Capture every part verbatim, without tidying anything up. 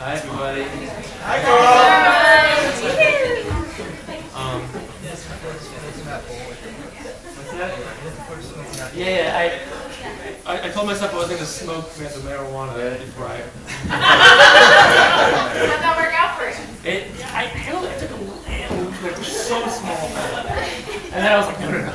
Hi, everybody. Hi, Carl. Um, what's that? Yeah, yeah, I, I, I told myself I wasn't going to smoke the marijuana before I... How'd that work out for you? It, I, I told I took a little, like, so small. And then I was like, no, no, no.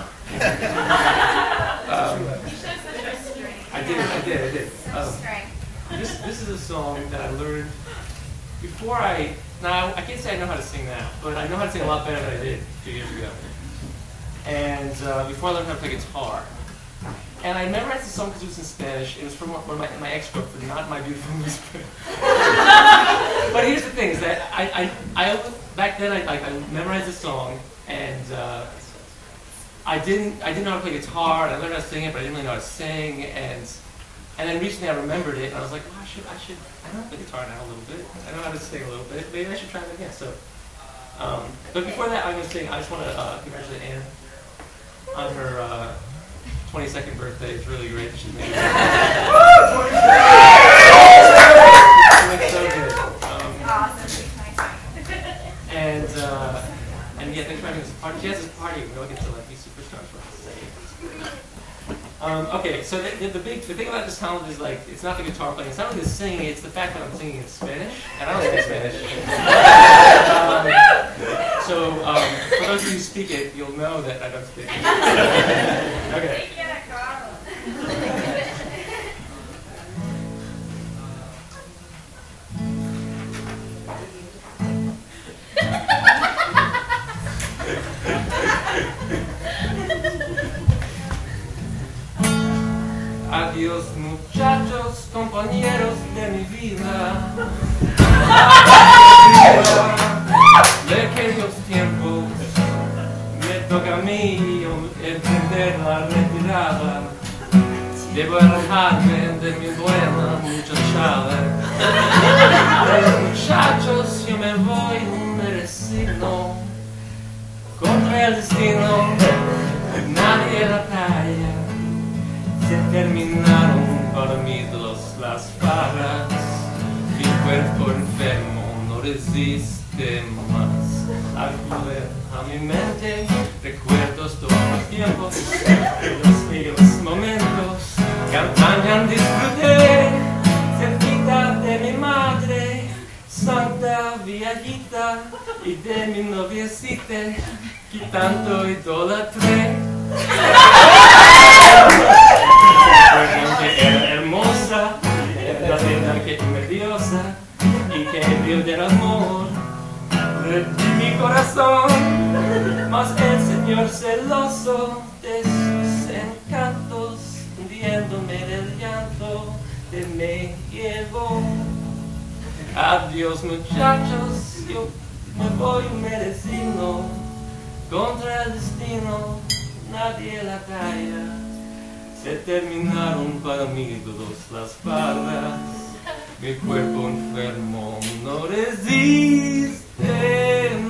um, I did, I did, I did. Um, this, this is a song that I learned before I, now I can't say I know how to sing now, but I know how to sing a lot better than I did a few years ago. And uh, before I learned how to play guitar. And I memorized the song because it was in Spanish. It was from one of my, my ex-girlfriend, not my beautiful whisper. But here's the thing, is that I, I, I back then I, I, I memorized the song, and uh, I didn't I didn't know how to play guitar, and I learned how to sing it, but I didn't really know how to sing, and and then recently I remembered it, and I was like, oh, I should I should I know how to play guitar now a little bit. I know how to sing a little bit. Maybe I should try it again. So, um, but before that, I'm going to sing. I just want to uh, congratulate Anne on her uh, twenty-second birthday. It's really great that she's made it. It's so good. Um, Awesome. and uh, and yeah, thanks for having this party. She has this party. We're going to get to like be superstars for us. Um, okay, so the, the, the big the thing about this talent is like it's not the guitar playing, it's not really the singing, it's the fact that I'm singing in Spanish, and I don't speak Spanish. um, so um, for those of you who speak it, you'll know that I don't speak it. Okay. Adiós muchachos, compañeros de mi vida. De aquellos tiempos me toca a mí emprender la retirada. Debo alejarme de mi buena muchachada. De los muchachos yo me voy, me resigno contra el destino, nadie la talla. Se terminaron para mí los, las farras. Mi cuerpo enfermo no resiste más. Acude a mi mente recuerdos todos los tiempos, los míos momentos que antaño disfruté, cerquita de mi madre, santa viejita, y de mi noviecita, que tanto idolatré. Que era hermosa, la reina que envidiosa y que vio del amor de mi corazón, mas el Señor celoso de sus encantos, hundiéndome del llanto, de me llevó. Adiós muchachos, yo me voy, me resigno contra el destino, nadie la talla. Se terminaron para mí todas las farras. Mi cuerpo enfermo no resiste